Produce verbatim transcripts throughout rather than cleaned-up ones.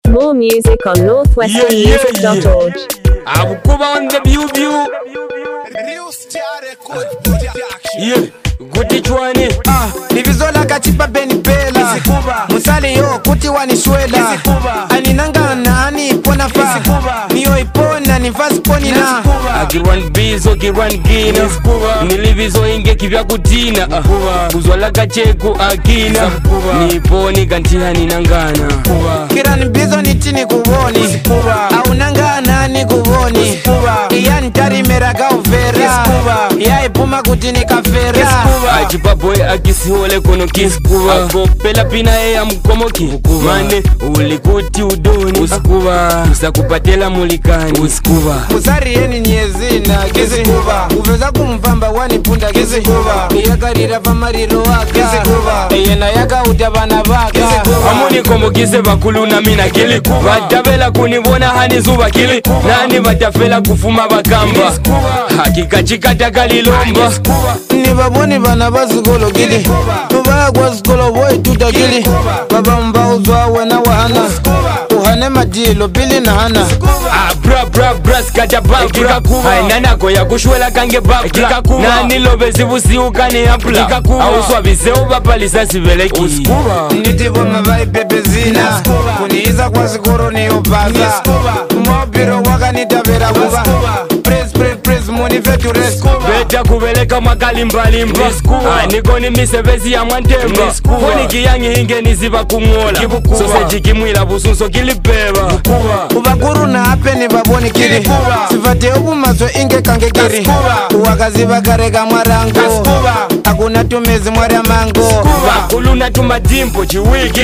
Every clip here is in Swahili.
More music on northwestern music dot org. Abukuba on the view view. Yeah, good chwani. Ah, livizola kachipa benipela. Musali yo kuti wanishwela. Aninangana ani ipona fa. Niyo ipona ni fast poni na. Agirwan bizo girwan gina. Nilivizo inge kivya kutina. Kuzwala kacheku akina. Niponi kantiha ninangana. Kirani bizo ni chini kuwoni. Au nangana ni kuwoni. Iya ntari meraga uvera. Iya ipuma kutini kafera. Ajipa boy akisihole kono kiskuva. Akopela pina ya mkomoki. Mane ulikuti udoni. Uskuva usakupatela mulikani. Uskuva Musari yeni nyezina kiskuva. Uveza kumfamba wani punda kiskuva. Iya karira pamariro waka kiskuva. Yena yaka utabana baka Amuni komo kise bakulu na mina kili. Vatabela kunibona hani zuba kili. Nani vatafela kufuma bakamba. Hakika chikata kalilomba. Nibaboni bana bazigolo gili. Tubaya kwa zigolo boy tutakili. Baba mbauzwa wena wahana. Uhane majilo bili na hana. Ah bra bra bra skata bang kikakuva. Hai nana goya kushwela kange bang kikakuva. Nani lobe zivusi ukani apla kikakuva. Auswa viseo bapalisa siveleki Nitivo mavai bebe zina. Kuniiza kwa zigoro ni upaza. Mwabiro waka nitabera kuva. Press press press muni vetu resku. Beta kubeleka makali mbali mba. Niko ni misevezi ya mwantemba. Foni kiyangi hinge niziba kungola. Soseji kimwila busunso kilipeba. Ubakuru na hape ni baboni kiri. Sifate ubu mazwe inge kange kiri. Uwakaziba kareka mwarango. Hakuna tumezi mwari mango. Bakulu na tumadimpo chiwiki.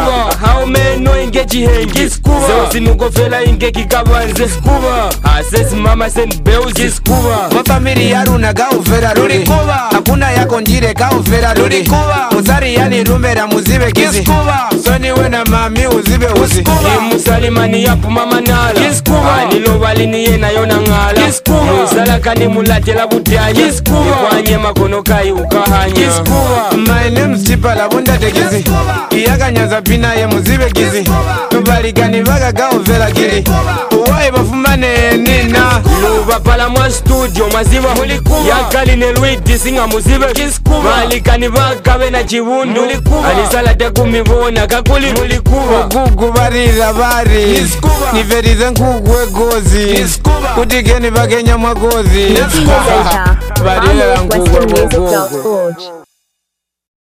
Hao meno inge jihengi. Zeo sinuko fela inge kikabanze. Asesi mama sen beuzi. Wafamili yaru na gao vera ruri. Hakuna yako njire gao vera ruri. Musari yani rumera muzibe gizi. Soni wena mami uzibe uzi. Musalimani yapu mama nala. Anilo wali niye na yona ngala. Musala kani mulatela butanya. Nikwanye makono kai ukahanya. My name's Chipa la bunda tegizi. Iyaka nyaza pina ye muzibe gizi. Tubali gani baga gao vera gili. Uwae bafumane nina. Luba pala mwa studio maziba. Yakali nelwiti singa muzibe. Malikani baka bena chiwundu. Alisala teku mivona kakuli. Gugu barira bari. Niverize nkugwe gozi. Kutigeni bagenya mwagozi. Data on Barira nkugwe northwestern music gozi. dot org.